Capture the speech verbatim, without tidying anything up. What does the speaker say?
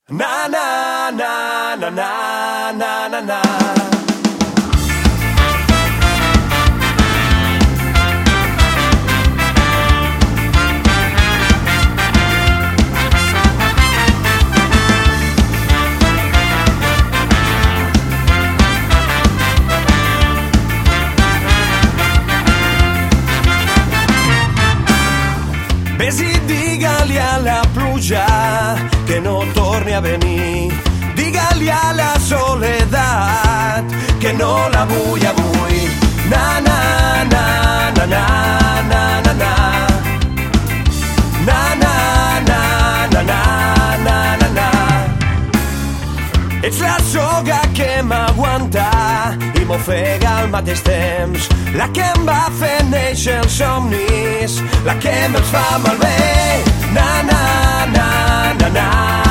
Na na na na na na na na. Vés i digue-li a la pluja que no torni a venir. Digue-li a la soledat que no la vull avui. Na na na na na na na na. Na na na na na na na na. Ets la soga que m'aguanta i m'ofega al mateix temps, la que em va fer néixer els somnis, la que me'ls fa malbé. Na na na na na.